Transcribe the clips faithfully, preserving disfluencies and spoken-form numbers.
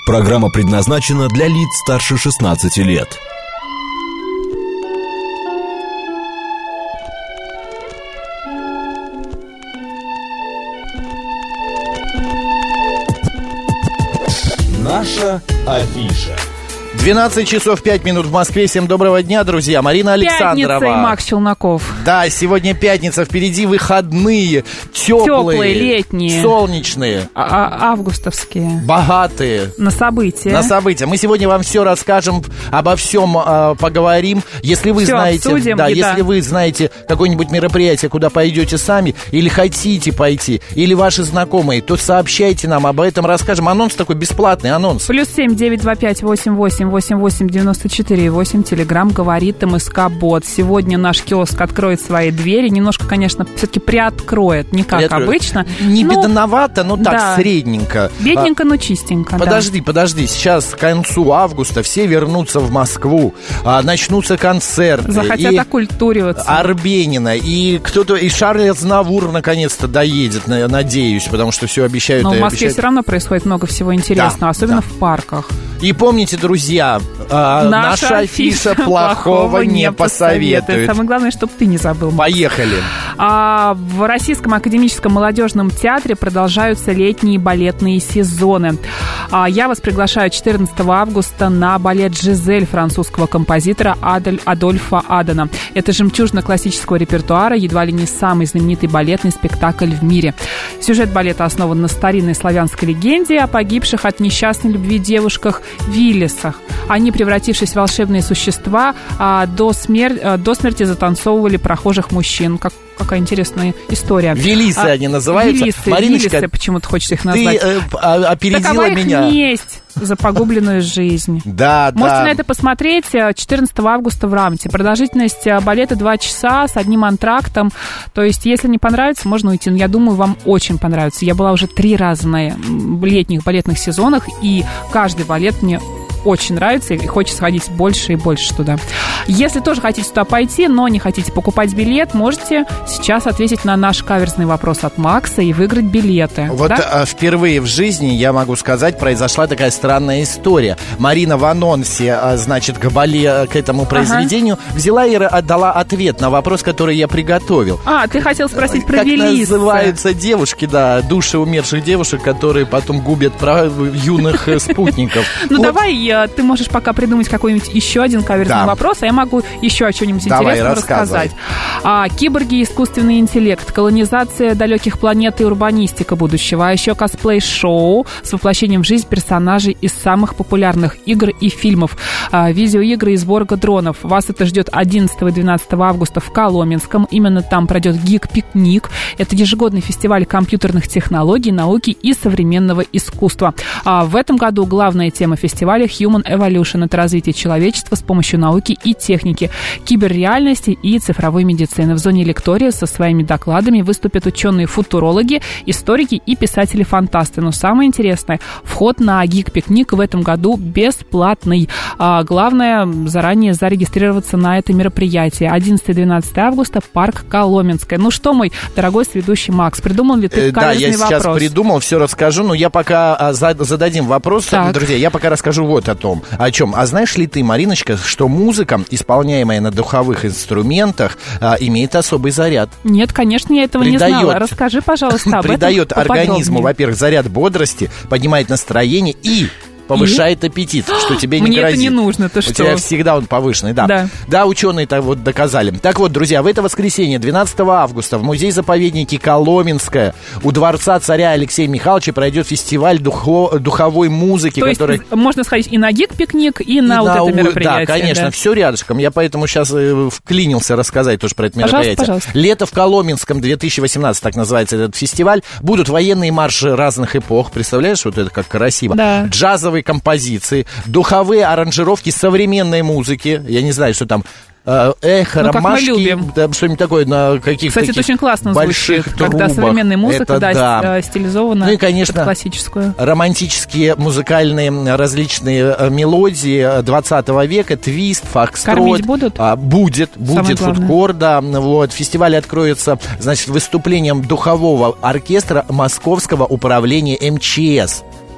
Программа предназначена для лиц старше шестнадцати лет. Наша афиша. двенадцать часов пять минут в Москве. Всем доброго дня, друзья. Марина Александрова. Пятница и Макс Челноков. Да, сегодня пятница, впереди выходные. Теплые, Теплые, летние, солнечные, а- августовские, богатые. На события. На события. Мы сегодня вам все расскажем, обо всем э, поговорим. Если вы Всё знаете, обсудим, да, и если да. вы знаете какое-нибудь мероприятие, куда пойдете сами, или хотите пойти, или ваши знакомые, то сообщайте нам, об этом расскажем. Анонс такой, бесплатный анонс. Плюс семь девять два пять восемь восемь восемь восемь девяносто четыре восемь. Телеграм говорит МСК Бот. Сегодня наш киоск откроет свои двери. Немножко, конечно, все-таки приоткроет, не как Приоткроет. обычно. Не но... бедновато, но так, да. средненько. Бедненько, но чистенько. Подожди, да. подожди. Сейчас к концу августа все вернутся в Москву. А, начнутся концерты. Захотят и окультуриваться. Арбенина. И кто-то, и Шарль Азнавур наконец-то доедет, надеюсь, потому что все обещают. Но в Москве обещают. все равно происходит много всего интересного, Да, особенно да. в парках. И помните, друзья, а, наша, наша афиша плохого не посоветует. Самое главное, чтобы ты не забыл. Поехали. А, в Российском академическом молодежном театре продолжаются летние балетные сезоны. А, я вас приглашаю четырнадцатого августа на балет «Жизель» французского композитора Адель Адольфа Адена. Это жемчужина классического репертуара, едва ли не самый знаменитый балетный спектакль в мире. Сюжет балета основан на старинной славянской легенде о погибших от несчастной любви девушках Виллисах. Они, превратившись в волшебные существа, а, до, смер... а, до смерти затанцовывали прохожих мужчин. Как... Какая интересная история. Велисы а, они называются. Велисы, Мариночка, Велисы, почему-то хочешь их назвать. Ты э, опередила Такова меня. их месть за погубленную жизнь. Да, да. Можете на это посмотреть четырнадцатого августа в Рамте. Продолжительность балета два часа с одним антрактом. То есть, если не понравится, можно уйти. Но я думаю, вам очень понравится. Я была уже три раза на летних балетных сезонах, и каждый балет мне очень нравится, и хочется ходить больше и больше туда. Если тоже хотите туда пойти, но не хотите покупать билет, можете сейчас ответить на наш каверзный вопрос от Макса и выиграть билеты. Вот да? а, впервые в жизни, я могу сказать, произошла такая странная история. Марина в анонсе, а, значит, к, бале, к этому произведению ага. взяла и отдала ответ на вопрос, который я приготовил. А, ты хотел спросить про как Велисы. Как называются девушки, да, души умерших девушек, которые потом губят юных спутников. Ну, давай ты можешь пока придумать какой-нибудь еще один каверзный да. вопрос, а я могу еще о чем-нибудь Давай, интересном рассказать. А, киборги, искусственный интеллект, колонизация далеких планет и урбанистика будущего, а еще косплей-шоу с воплощением в жизнь персонажей из самых популярных игр и фильмов, а, видеоигры и сборка дронов. Вас это ждет одиннадцатого и двенадцатого августа в Коломенском. Именно там пройдет Geek-пикник. Это ежегодный фестиваль компьютерных технологий, науки и современного искусства. А, в этом году главная тема фестиваля Human Evolution. Это развитие человечества с помощью науки и техники, киберреальности и цифровой медицины. В зоне лектория со своими докладами выступят ученые-футурологи, историки и писатели-фантасты. Но самое интересное, вход на Geek-пикник в этом году бесплатный. А главное, заранее зарегистрироваться на это мероприятие. одиннадцатого и двенадцатого августа, парк Коломенское. Ну что, мой дорогой сведущий Макс, придумал ли ты каверзный вопрос? Да, я сейчас придумал, все расскажу, но я пока а, зададим вопрос, так. друзья, я пока расскажу вот о том. О чем? А знаешь ли ты, Мариночка, что музыка, исполняемая на духовых инструментах, а, имеет особый заряд? Нет, конечно, я этого придает, не знала. Расскажи, пожалуйста, об этом придает поподробнее. Организму, во-первых, заряд бодрости, поднимает настроение и повышает и? аппетит, что тебе не Мне грозит. Мне это не нужно, ты У что? У тебя всегда он повышенный, да. Да, да ученые-то вот доказали. Так вот, друзья, в это воскресенье, двенадцатого августа, в музее-заповеднике Коломенское у дворца царя Алексея Михайловича пройдет фестиваль духо- духовой музыки. То который... есть можно сходить и на гик-пикник, и, и на, на вот это мероприятие. Да, конечно, да. все рядышком. Я поэтому сейчас э, вклинился рассказать тоже про это мероприятие. Пожалуйста, пожалуйста. Лето в Коломенском две тысячи восемнадцать, так называется этот фестиваль. Будут военные марши разных эпох. Представляешь, вот это как красиво. Да. Джазовые композиции, духовые аранжировки современной музыки. Я не знаю, что там. Эхо, ну, ромашки, да, что-нибудь такое на каких-то Кстати, это очень классно больших звучит, трубах. Когда современная музыка, это, да, да. стилизована, ну и, конечно, под классическую. Романтические музыкальные различные мелодии двадцатого века, твист, фокстрот. Кормить будут? А, будет, будет фудкор, да. Вот, фестиваль откроется, значит, выступлением духового оркестра Московского управления эм че эс.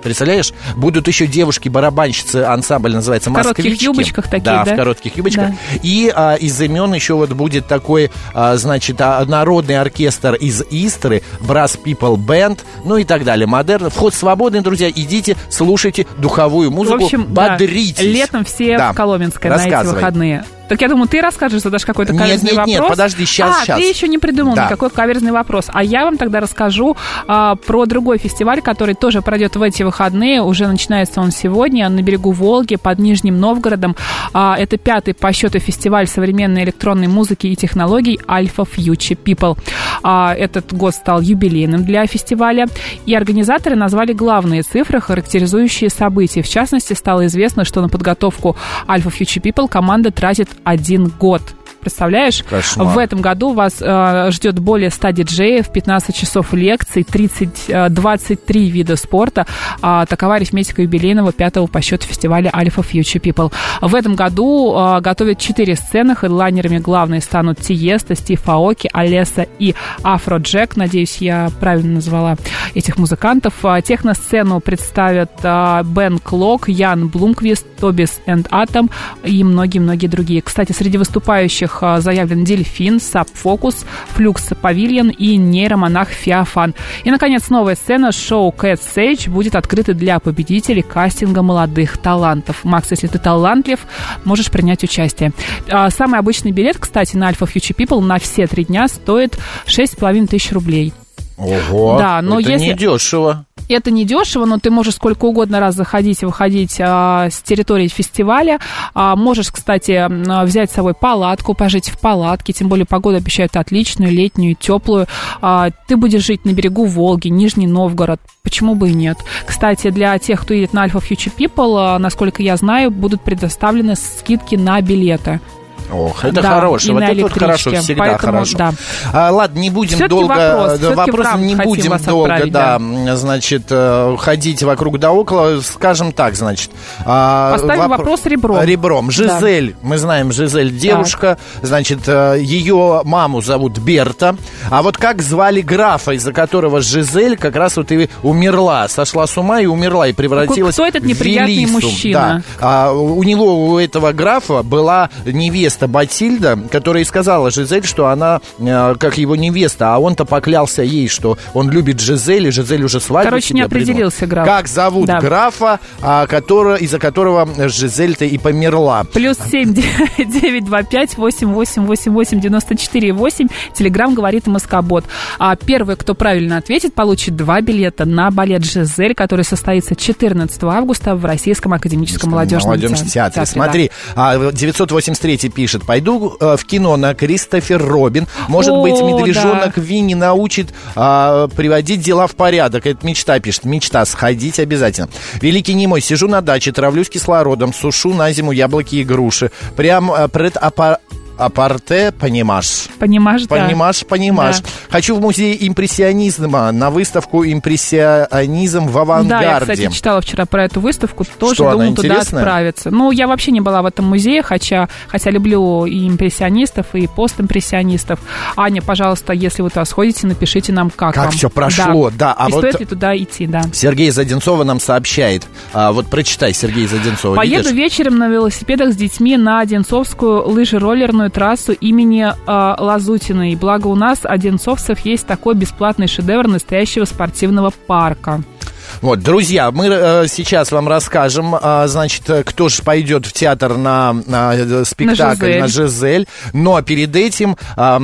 Представляешь? Будут еще девушки-барабанщицы, ансамбль называется «Москвички». В коротких юбочках такие, да? да? в коротких юбочках. Да. И а, из имен еще вот будет такой, а, значит, а, народный оркестр из Истры, Brass People Band, ну и так далее. Модерн. Вход свободный, друзья. Идите, слушайте духовую музыку, в общем, бодритесь. Да, летом все да. в Коломенское на эти выходные. Так я думаю, ты расскажешь, задашь какой-то каверзный нет, нет, вопрос. Нет, подожди, сейчас, а, сейчас. ты еще не придумал да. никакой каверзный вопрос. А я вам тогда расскажу а, про другой фестиваль, который тоже пройдет в эти выходные. Уже начинается он сегодня на берегу Волги, под Нижним Новгородом. А, это пятый по счету фестиваль современной электронной музыки и технологий Alpha Future People. А, этот год стал юбилейным для фестиваля. И организаторы назвали главные цифры, характеризующие события. В частности, стало известно, что на подготовку Alpha Future People команда тратит один год. Представляешь? Кошмар. В этом году вас э, ждет более ста диджеев, пятнадцать часов лекций, тридцать, двадцать три вида спорта. А, такова арифметика юбилейного пятого по счету фестиваля Alpha Future People. В этом году э, готовят четыре сцены. Хедлайнерами главные станут Тиеста, Стив Аоки, Алесса и Афроджек. Надеюсь, я правильно назвала этих музыкантов. Техносцену представят э, Бен Клок, Ян Блумквист, Тобис энд Атом и многие-многие другие. Кстати, среди выступающих заявлен Дельфин, Сабфокус, Флюкс Павильон и нейромонах Феофан. И, наконец, новая сцена шоу Cat Sage будет открыта для победителей кастинга молодых талантов. Макс, если ты талантлив, можешь принять участие. Самый обычный билет, кстати, на Alpha Future People на все три дня стоит шесть с половиной тысяч рублей. Ого, да, но это если... недешево. Это не дешево, но ты можешь сколько угодно раз заходить и выходить а, с территории фестиваля. А, можешь, кстати, взять с собой палатку, пожить в палатке. Тем более погоду обещают отличную, летнюю, теплую. А, ты будешь жить на берегу Волги, Нижний Новгород. Почему бы и нет? Кстати, для тех, кто едет на Alpha Future People, насколько я знаю, будут предоставлены скидки на билеты. Ох, это да, хорошо. Вот это вот хорошо, всегда Поэтому, хорошо. Да. А, ладно, не будем все-таки долго... Вопрос, да, вопрос не будем долго, да, да, значит, ходить вокруг да около. Скажем так, значит... Поставим воп... вопрос ребром. Ребром. Жизель, да. Мы знаем, Жизель девушка, так. Значит, ее маму зовут Берта. А вот как звали графа, из-за которого Жизель как раз вот и умерла, сошла с ума и умерла, и превратилась Кто этот неприятный в Велису. мужчина? Да. А, у него, у этого графа была невеста Батильда, которая и сказала Жизель, что она э, как его невеста, а он-то поклялся ей, что он любит Жизель, и Жизель уже свадьбу Короче, не определился граф. Как зовут да. графа, а, который, из-за которого Жизель-то и померла. Плюс семь девять два пять восемь восемь восемь восемь девяносто четыре восемь. Телеграм говорит Москобот. А первый, кто правильно ответит, получит два билета на балет Жизель, который состоится четырнадцатого августа в Российском академическом молодежном, молодежном театре. театре. Смотри, да. девятьсот восемьдесят третий пишет: пойду э, в кино на Кристофер Робин. Может О, быть, медвежонок да. Винни научит э, приводить дела в порядок. Это мечта, пишет. Мечта. Сходить обязательно. Великий немой. Сижу на даче, травлюсь кислородом, сушу на зиму яблоки и груши. Прям э, пред апа... Апарте, понимаешь? Понимаешь, да. Понимаешь, понимаешь. Да. Хочу в музей импрессионизма, на выставку импрессионизм в авангарде. Да, я, кстати, читала вчера про эту выставку, тоже Что, думаю туда отправиться. Ну, я вообще не была в этом музее, хотя, хотя люблю и импрессионистов, и постимпрессионистов. Аня, пожалуйста, если вы туда сходите, напишите нам, как, как вам. Как все прошло, да. да. А и вот стоит вот ли туда идти, да. Сергей Заденцова нам сообщает. А, вот прочитай, Сергей Заденцова. Поеду видишь? вечером на велосипедах с детьми на Одинцовскую лыжероллерную трассу имени э, Лазутиной. Благо у нас, одинцовцев, есть такой бесплатный шедевр настоящего спортивного парка. Вот, друзья, мы э, сейчас вам расскажем, э, значит, кто же пойдет в театр на, на спектакль на Жизель. на Жизель. Но перед этим э,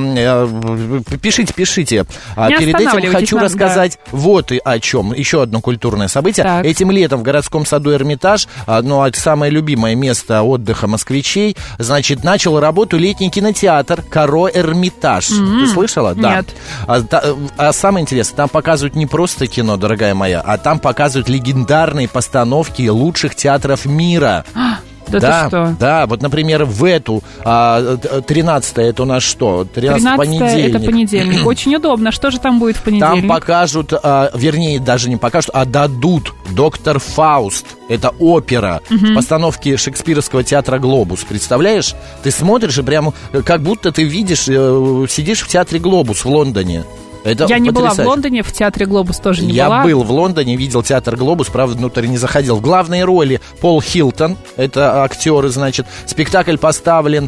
э, пишите, пишите. Не перед этим хочу нам, рассказать да. вот и о чем. Еще одно культурное событие. Так. Этим летом в городском саду Эрмитаж, ну, самое любимое место отдыха москвичей, значит, начал работу летний кинотеатр Каро Эрмитаж. Mm-hmm. Ты слышала? Нет. Да. А, та, а самое интересное, там показывают не просто кино, дорогая моя, а там показывают легендарные постановки лучших театров мира. Да, да, ты что? Да, вот, например, в эту а, тринадцатое, это у нас что? тринадцатое понедельник. Это понедельник. Очень удобно. Что же там будет в понедельник? Там покажут, а, вернее, даже не покажут, а дадут «Доктор Фауст». Это опера угу. в постановке Шекспировского театра «Глобус». Представляешь? Ты смотришь и прямо как будто ты видишь, сидишь в театре «Глобус» в Лондоне. Это Я не потрясающе. была в Лондоне, в театре «Глобус» тоже не Я была. Я был в Лондоне, видел театр «Глобус», правда, внутрь не заходил. В главной роли Пол Хилтон, это актеры, значит. Спектакль поставлен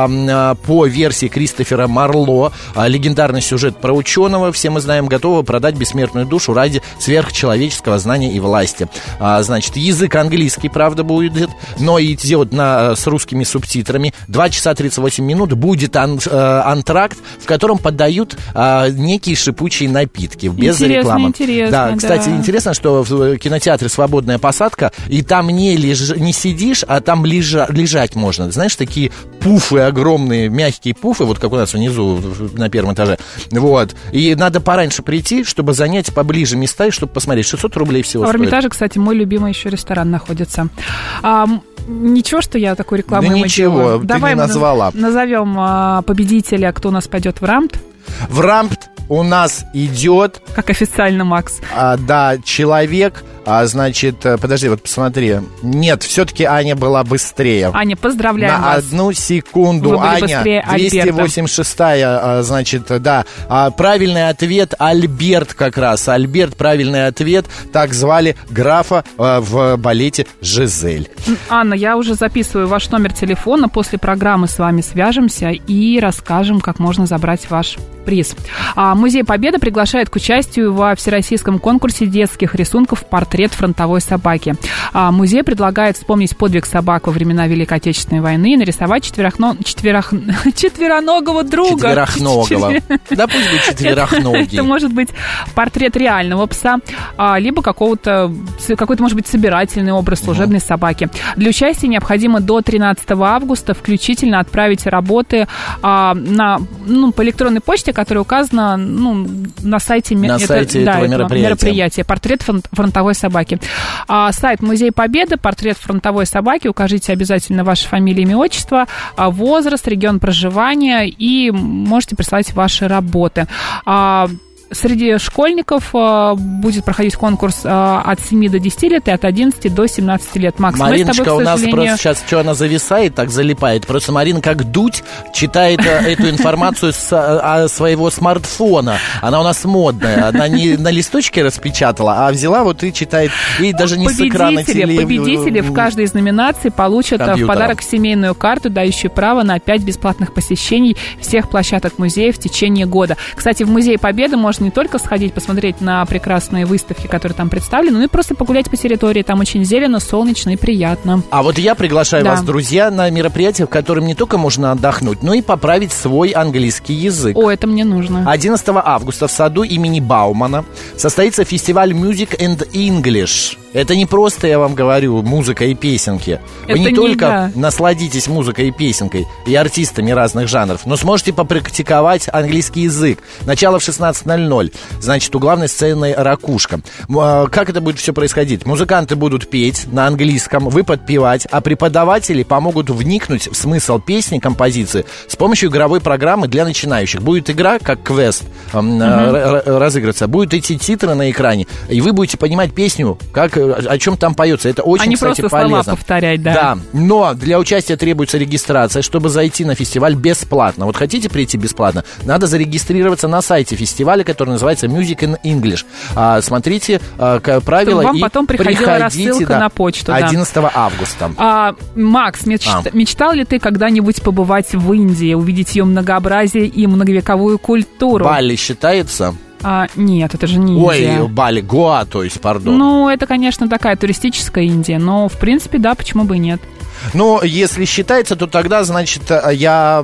а, по версии Кристофера Марло. А, легендарный сюжет про ученого, все мы знаем, готового продать бессмертную душу ради сверхчеловеческого знания и власти. А, значит, язык английский, правда, будет, но идет на, с русскими субтитрами. два часа тридцать восемь минут будет ан, а, антракт, в котором подают а, некие шипучие напитки, без интересно, рекламы. Интересно, да, кстати, да. интересно, что в кинотеатре «Свободная посадка», и там не, леж... не сидишь, а там лежа... лежать можно. Знаешь, такие пуфы огромные, мягкие пуфы, вот как у нас внизу на первом этаже. Вот. И надо пораньше прийти, чтобы занять поближе места и чтобы посмотреть. шестьсот рублей всего В стоит. Эрмитаже, кстати, мой любимый еще ресторан находится. А, ничего, что я такой рекламу да ему ничего, делаю. ты Давай не назвала. Назовем а, победителя, кто у нас пойдет в рампт. В рампт у нас идет... Как официально, Макс. А, да, человек... А, значит, подожди, вот посмотри. Нет, все-таки Аня была быстрее. Аня, поздравляем На вас. одну секунду. Вы были Аня, быстрее двести восемьдесят шестая, значит, да. А, правильный ответ Альберт как раз. Альберт, правильный ответ. Так звали графа а, в балете «Жизель». Анна, я уже записываю ваш номер телефона. После программы с вами свяжемся и расскажем, как можно забрать ваш приз. А, Музей Победы приглашает к участию во всероссийском конкурсе детских рисунков «Портрет фронтовой собаки». А, музей предлагает вспомнить подвиг собак во времена Великой Отечественной войны и нарисовать четверохно... четверох... четвероногого друга. Четверохногого. Да пусть будет четверохногий. Это может быть портрет реального пса, либо какого-то, какой-то, может быть, собирательный образ служебной собаки. Для участия необходимо до тринадцатого августа включительно отправить работы на, ну, по электронной почте, которая указана, ну, на сайте, на это, сайте да, этого, этого мероприятия. мероприятия. Портрет фронтовой собаки. А, сайт Музей Победы, портрет фронтовой собаки. Укажите обязательно ваши фамилии, имя, отчество, возраст, регион проживания и можете присылать ваши работы. А, Среди школьников э, будет проходить конкурс э, от семи до десяти лет и от одиннадцати до семнадцати лет. Макс, Мариночка, мы с тобой, у нас сожалению... просто сейчас, что она зависает, так залипает. Просто Марина как дуть читает э, эту информацию с э, своего смартфона. Она у нас модная. Она не на листочке распечатала, а взяла вот и читает. И даже не с экрана телевизора. Победители в каждой из номинаций получат компьютера. В подарок семейную карту, дающую право на пять бесплатных посещений всех площадок музея в течение года. Кстати, в Музей Победы можно не только сходить, посмотреть на прекрасные выставки, которые там представлены, но и просто погулять по территории. Там очень зелено, солнечно и приятно. А вот я приглашаю да. вас, друзья, на мероприятие, в котором не только можно отдохнуть, но и поправить свой английский язык. О, это мне нужно. одиннадцатого августа в саду имени Баумана состоится фестиваль Music and English. Это не просто, я вам говорю, музыка и песенки. Вы это не, не только да. насладитесь музыкой и песенкой, и артистами разных жанров, но сможете попрактиковать английский язык. Начало в шестнадцать ноль ноль. Значит, у главной сцены «Ракушка». Как это будет все происходить? Музыканты будут петь на английском, вы подпевать, а преподаватели помогут вникнуть в смысл песни, композиции с помощью игровой программы для начинающих. Будет игра, как квест, uh-huh. разыгрываться. Будут эти титры на экране, и вы будете понимать песню, как, о чем там поется. Это очень, а не кстати, просто полезно. Слова повторять, да. Да, но для участия требуется регистрация, чтобы зайти на фестиваль бесплатно. Вот хотите прийти бесплатно? Надо зарегистрироваться на сайте фестиваля, который называется Music in English. А, смотрите а, правила вам и потом приходила рассылка да, на почту. одиннадцатого августа. А, Макс, меч... а. мечтал ли ты когда-нибудь побывать в Индии, увидеть ее многообразие и многовековую культуру? Бали считается? А, нет, это же не Индия. Ой, Бали, Гоа, то есть, пардон. Ну, это, конечно, такая туристическая Индия, но, в принципе, да, почему бы и нет. Ну, если считается, то тогда, значит, я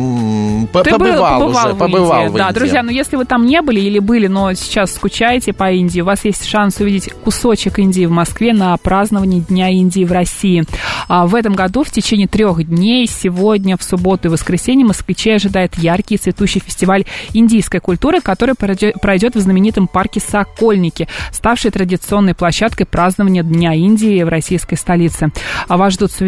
м- Ты побывал, был, побывал уже, в побывал Индии. в Да, Индии. друзья, но если вы там не были или были, но сейчас скучаете по Индии, у вас есть шанс увидеть кусочек Индии в Москве на праздновании Дня Индии в России. А в этом году в течение трех дней, сегодня, в субботу и воскресенье, москвичей ожидает яркий и цветущий фестиваль индийской культуры, который пройдет в знаменитом парке Сокольники, ставшей традиционной площадкой празднования Дня Индии в российской столице. А вас ждут сувениры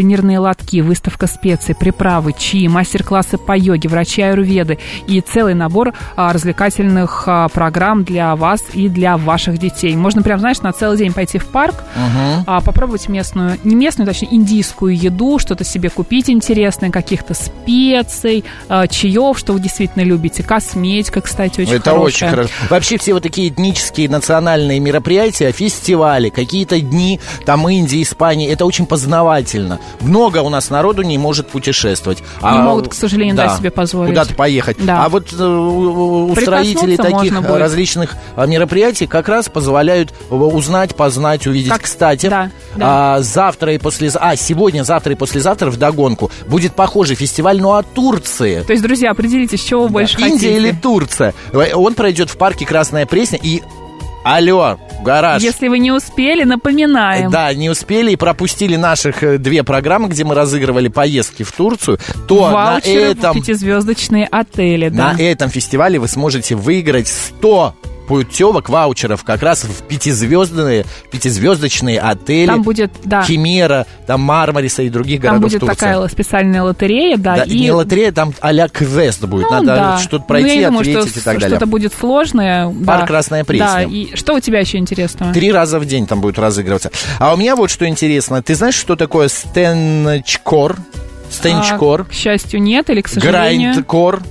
сувенирные лотки, выставка специй, приправы, чаи, мастер-классы по йоге, врачи-аюрведы и целый набор а, развлекательных а, программ для вас и для ваших детей. Можно прям, знаешь, на целый день пойти в парк, uh-huh. а, попробовать местную, не местную, точнее, индийскую еду, что-то себе купить интересное, каких-то специй, а, чаев, что вы действительно любите, косметика, кстати, очень Это хорошая. очень хорошо. Вообще все вот такие этнические, национальные мероприятия, фестивали, какие-то дни, там Индии, Испании, это очень познавательно. Много у нас народу не может путешествовать. Не а, могут, к сожалению, да, себе позволить. Куда-то поехать. Да. А вот э, устроители таких различных мероприятий как раз позволяют узнать, познать, увидеть. Как? Кстати, да, да. А, завтра и послезавтра, а, сегодня, завтра и послезавтра вдогонку будет похожий фестиваль, но о Турции. То есть, друзья, определитесь, чего вы да. больше Индия хотите. Индия или Турция. Он пройдет в парке Красная Пресня и... Алло, гараж. Если вы не успели, напоминаем. Да, не успели и пропустили наших две программы, где мы разыгрывали поездки в Турцию, то ваучеры на этом... в пятизвездочные отели, да. На этом фестивале вы сможете выиграть сто путевок, ваучеров как раз в пятизвездные, пятизвездочные отели. Там будет, да. Химера, там Мармариса и других там городов Турции. Там будет такая специальная лотерея, да. да и... Не лотерея, там а-ля квест будет. Ну, Надо да. что-то пройти, ну, я думаю, ответить что и так далее. Что-то будет сложное. Парк да. Красная Пресня. Да, и что у тебя еще интересного? Три раза в день там будет разыгрываться. А у меня вот что интересно. Ты знаешь, что такое стенчкор? Стенчкор. А, к счастью, нет, или к сожалению? Грайндкор.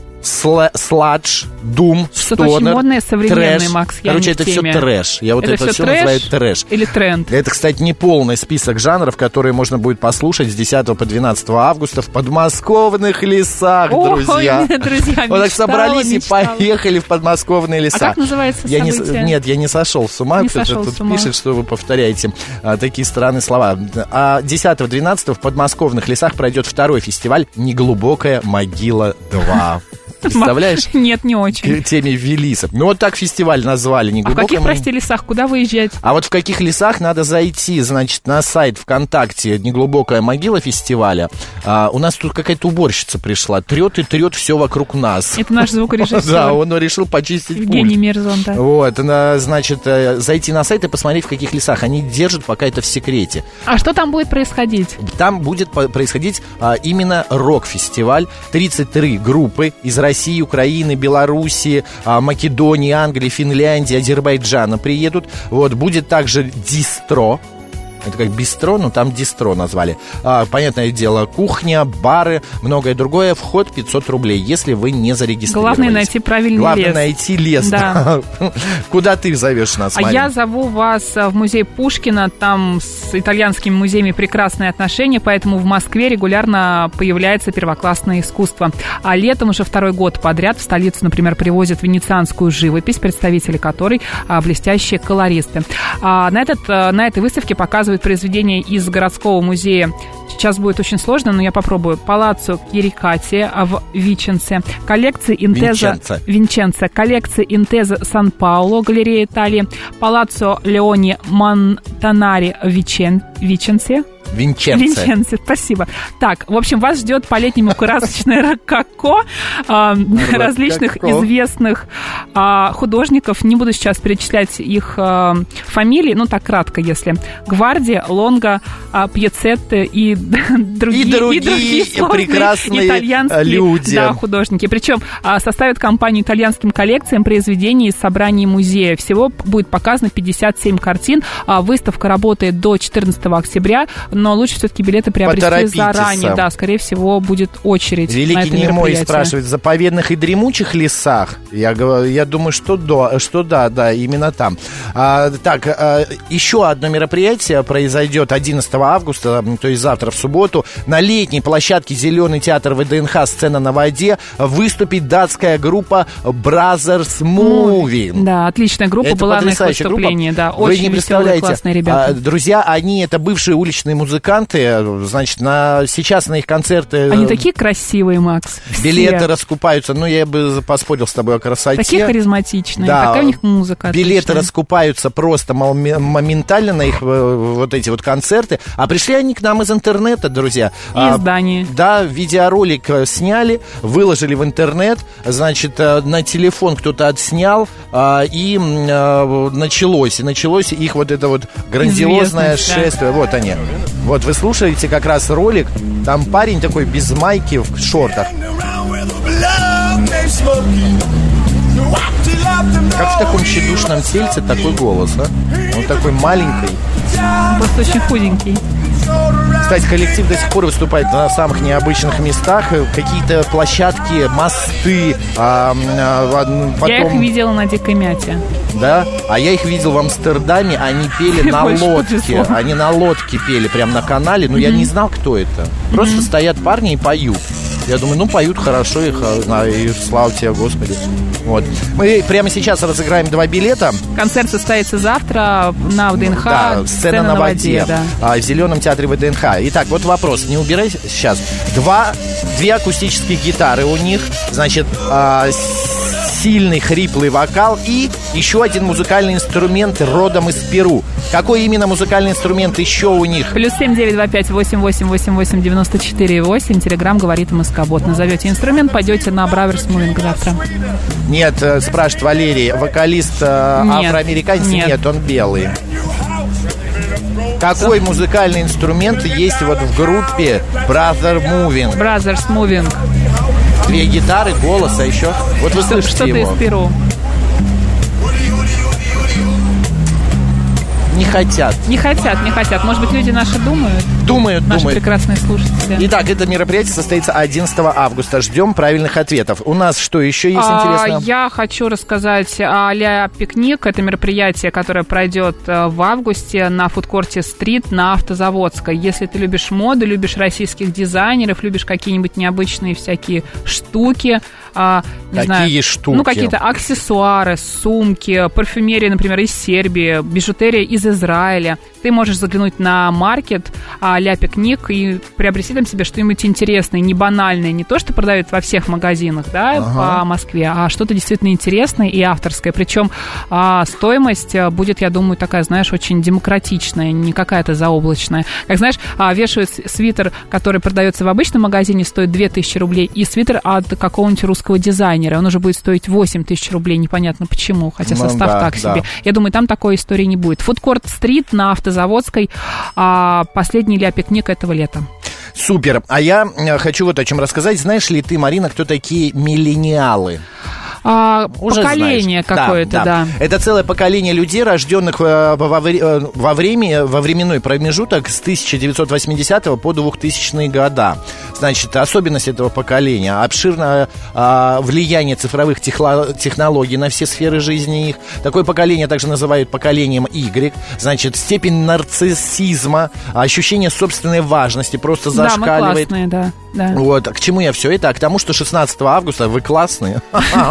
Сладж, дум, что-то очень модное, современное, трэш. Макс, я Короче, не это в теме. все трэш. Я вот это, это все, все трэш называю трэш. Или тренд. Это, кстати, не полный список жанров, которые можно будет послушать с десятого по двенадцатое августа в подмосковных лесах, О, друзья. Ой, друзья, вот так собрались мечтала. и поехали в подмосковные леса. А как называется я событие? не, Нет, я не сошел с ума. Не Кто-то сошел тут с ума. пишет, что вы повторяете а, такие странные слова. А десятого-двенадцатого в подмосковных лесах пройдет второй фестиваль «Неглубокая могила два». Представляешь? Нет, не очень. К теме Велиса. Ну, вот так фестиваль назвали. Не а в каких, прости, лесах? Куда выезжать? А вот в каких лесах надо зайти, значит, на сайт ВКонтакте «Неглубокая могила» фестиваля. А, у нас тут какая-то уборщица пришла. Трет и трет все вокруг нас. Это наш звукорежиссер. Да, он решил почистить пульт. Евгений Мерзон, да. Вот, значит, зайти на сайт и посмотреть, в каких лесах. Они держат пока это в секрете. А что там будет происходить? Там будет происходить а, именно рок-фестиваль. тридцать три группы из России, Украины, Белоруссии, а, Македонии, Англии, Финляндии, Азербайджана приедут. Вот, будет также дистро. Это как бистро, но там дистро назвали. А, понятное дело, кухня, бары, многое другое. Вход пятьсот рублей, если вы не зарегистрировались. Главное найти правильный Главное лес. Главное найти лес. Да. Куда ты зовешь нас, Марина? А я зову вас в музей Пушкина. Там с итальянскими музеями прекрасные отношения, поэтому в Москве регулярно появляется первоклассное искусство. А летом уже второй год подряд в столицу, например, привозят венецианскую живопись, представители которой а, блестящие колористы. А, на, этот, на этой выставке показывают произведения из городского музея. Сейчас будет очень сложно, но я попробую. Палаццо Кирикати в Виченце, коллекции Интеза Винченце, коллекции Интеза Сан-Пауло, галерея Италии, Палаццо Леони Монтанари в Вичен, Виченце. Винченце. Винченце, спасибо. Так, в общем, вас ждет по-летнему красочное рококо э, различных известных э, художников. Не буду сейчас перечислять их э, фамилии, ну, так кратко, если. Гварди, Лонго, э, Пьецетте и другие, и другие, и другие прекрасные итальянские люди. Да, художники. Причем э, составят компанию итальянским коллекциям произведений из собраний музея. Всего будет показано пятьдесят семь картин. Э, выставка работает до четырнадцатого октября, но лучше все-таки билеты приобрести заранее. Да, скорее всего, будет очередь Великий на это Немой спрашивает, в заповедных и дремучих лесах? Я, я думаю, что да, что да, да, именно там. А, так, а, еще одно мероприятие произойдет одиннадцатого августа, то есть завтра в субботу. На летней площадке «Зеленый театр ВДНХ. Сцена на воде» выступит датская группа Brothers Movie. Да, отличная группа, это была на их выступлении. Да, Вы очень не веселые, классные ребята. Друзья, они это бывшие уличные музыканты. Значит, на, сейчас на их концерты... Они такие красивые, Макс. Билеты все. Раскупаются. Ну, я бы поспорил с тобой о красоте. Такие харизматичные. Да, такая у них музыка билеты отличная. Раскупаются просто моментально на их вот эти вот концерты. А пришли они к нам из интернета, друзья. И из Дании. А, да, видеоролик сняли, выложили в интернет. Значит, на телефон кто-то отснял, и началось. И началось их вот это вот грандиозное шествие. Вот они. Вот, вы слушаете как раз ролик, там парень такой без майки в шортах. Как в таком тщедушном тельце такой голос, а? Он такой маленький. Просто очень худенький. Кстати, коллектив до сих пор выступает на самых необычных местах. Какие-то площадки, мосты. А, а, потом... Я их видела на Дикой Мяте. Да? А я их видел в Амстердаме. Они пели на лодке. Они на лодке пели прямо на канале. Но я не знал, кто это. Просто стоят парни и поют. Я думаю, ну, поют хорошо, их, и слава тебе, Господи. Вот. Мы прямо сейчас разыграем два билета. Концерт состоится завтра на ВДНХ. Да, сцена, сцена на, на воде, воде да. В Зеленом театре ВДНХ. Итак, вот вопрос, не убирай сейчас. Два, две акустические гитары у них, значит, сильный хриплый вокал и еще один музыкальный инструмент родом из Перу. Какой именно музыкальный инструмент еще у них? Плюс семь девять два пять восемь восемь восемь восемь девяносто четыре восемь. Телеграм говорит МСК-бот. Назовете инструмент, пойдете на Браверс Мувинг завтра. Нет, спрашивает Валерий, вокалист нет, афроамериканец? Нет. Нет, он белый. Какой Что? музыкальный инструмент есть вот в группе Brother Moving? Brothers Moving. Две гитары, голос, а еще... Вот вы слышите Что-то его. из Перу. Не хотят. Не хотят, не хотят. Может быть, люди наши думают? Думают, наши думают. прекрасные слушатели. Итак, это мероприятие состоится одиннадцатого августа. Ждем правильных ответов. У нас что еще есть а, интересного? Я хочу рассказать о Ля Пикник. Это мероприятие, которое пройдет в августе на фудкорте Стрит на Автозаводской. Если ты любишь моду, любишь российских дизайнеров, любишь какие-нибудь необычные всякие штуки, а, не Какие знаю, штуки? Ну, какие-то аксессуары, сумки, парфюмерия, например, из Сербии, бижутерия из Израиля. Ты можешь заглянуть на маркет а, Ля Пикник и приобрести там себе что-нибудь интересное, не банальное, не то, что продают во всех магазинах, да, ага. по Москве, а что-то действительно интересное и авторское. Причем а, стоимость будет, я думаю, такая, знаешь, очень демократичная, не какая-то заоблачная. Как, знаешь, а, вешают свитер, который продается в обычном магазине, стоит две тысячи рублей, и свитер от какого-нибудь русского дизайнера, он уже будет стоить восемь тысяч рублей, непонятно почему, хотя ну, состав да, так да. себе. Я думаю, там такой истории не будет. Фудкорт Стрит на Автозаводской, а, последний Ля Пикник этого лета. Супер. А я хочу вот о чем рассказать. Знаешь ли ты, Марина, кто такие миллениалы? А, поколение какое-то, да, да. да. Это целое поколение людей, рожденных во, во, во, время, во временной промежуток с тысяча девятьсот восьмидесятого по двухтысячные года. Значит, особенность этого поколения — обширное а, влияние цифровых техло- технологий на все сферы жизни их. Такое поколение также называют поколением Y. Значит, степень нарциссизма, ощущение собственной важности просто зашкаливает. Да, мы классные, да. Да. Вот, к чему я все это? А к тому, что шестнадцатого августа вы классные.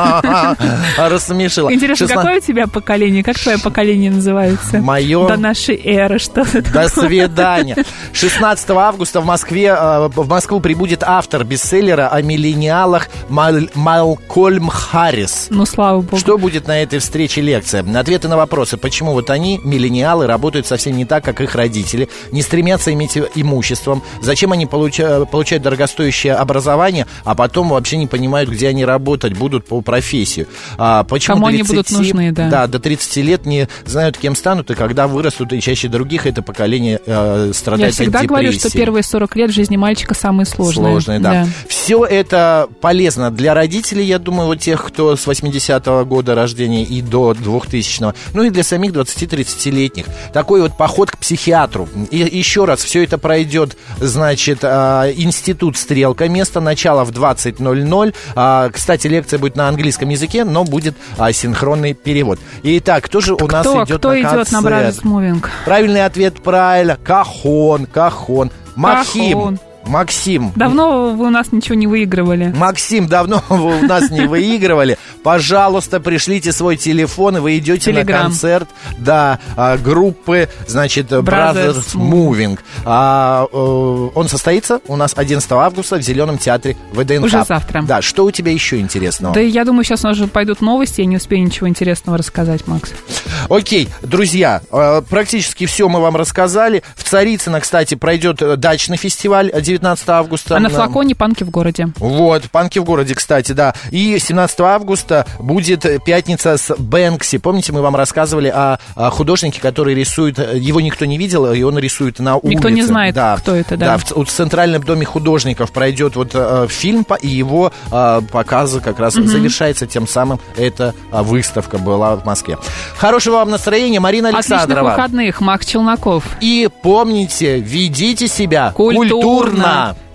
Рассмешила. Интересно, какое у тебя поколение? Как твое поколение называется? Мое. До нашей эры, что это такое? До свидания. шестнадцатого августа в Москве, в Москву прибудет автор бестселлера о миллениалах Малкольм Харрис. Ну, слава богу. Что будет на этой встрече лекция? Ответы на вопросы, почему вот они, миллениалы, работают совсем не так, как их родители, не стремятся иметь имуществом, зачем они получают, получают дорогостоящее образование, а потом вообще не понимают, где они работать будут по профессию. А почему Кому тридцати, они будут нужны, да. Да, до тридцати лет не знают, кем станут, и когда вырастут, и чаще других, это поколение э, страдает от депрессии. Я всегда говорю, что первые сорок лет в жизни мальчика самые сложные. Сложные, да. да. Все это полезно для родителей, я думаю, вот тех, кто с восьмидесятого года рождения и до двухтысячного, ну и для самих двадцати-тридцатилетних. Такой вот поход к психиатру. И еще раз, все это пройдет, значит, э, институт «Стрелка». Место начала в двадцать ноль ноль. Э, кстати, лекция будет на английском языке, но будет а, синхронный перевод. Итак, кто же у нас кто, идет кто на идет концерт? на Brothers Moving? Правильный ответ правильно. Кахон, Кахон. Максим. Кахон. Максим. Давно вы у нас ничего не выигрывали. Максим, давно вы у нас не выигрывали. Пожалуйста, пришлите свой телефон, и вы идете Telegram. На концерт, да, группы, значит, Brothers, Brothers Moving. А, он состоится у нас одиннадцатого августа в Зеленом театре ВДНХ. Уже завтра. Да, что у тебя еще интересного? Да, я думаю, сейчас уже пойдут новости, я не успею ничего интересного рассказать, Макс. Окей, друзья, практически все мы вам рассказали. В Царицыно, кстати, пройдет дачный фестиваль девятнадцатого августа. А на флаконе «Панки в городе». Вот, «Панки в городе», кстати, да. И семнадцатого августа что будет пятница с Бэнкси. Помните, мы вам рассказывали о, о художнике, который рисует, его никто не видел, и он рисует на улице. Никто не знает, да, кто это, да. Да, в, в Центральном доме художников пройдет вот э, фильм, и его э, показы как раз угу. завершается тем самым. Эта э, выставка была в Москве. Хорошего вам настроения, Марина Александрова. Отличных выходных, Макс Челноков. И помните, ведите себя культурно. культурно.